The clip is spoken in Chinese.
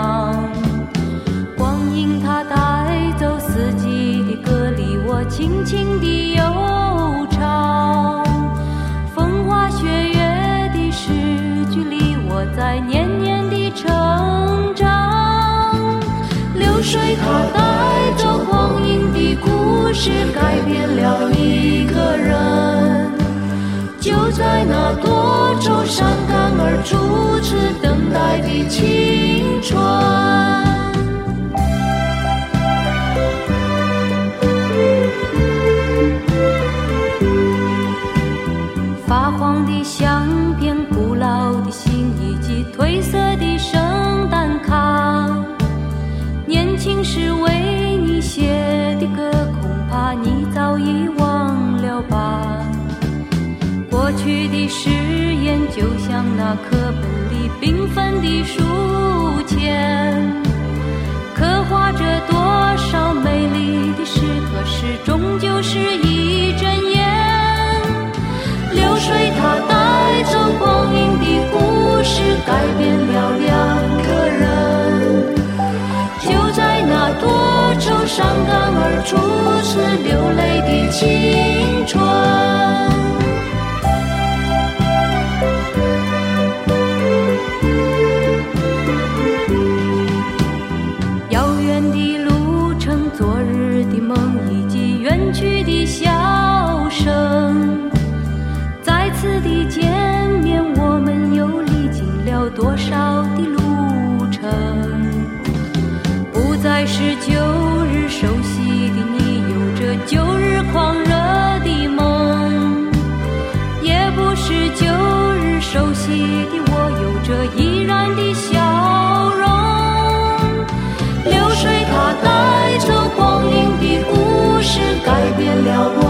光阴它带走四季的歌，离我轻轻的悠长。风花雪月的诗句里，我在年年的成长。流水它带走光阴的故事，改变了一个人。就在那多愁善感而初次等待的青春，发黄的相片，古老的信以及褪色的圣诞卡，年轻时为你写的歌，恐怕你早已忘了吧。过去的誓言就像那课本里缤纷的书签，刻画着多少美丽的诗，可是终究是一阵烟。流水它带走光阴的故事，改变了两个人。就在那多愁善感而初次流泪的青春，昨日的梦以及远去的笑声，再次的见面，我们又历经了多少的路程。不再是旧日熟悉的你，有着旧日狂热的梦，也不是旧日熟悉的我，有着依然的笑容。流水它带走光阴的故事，改变了我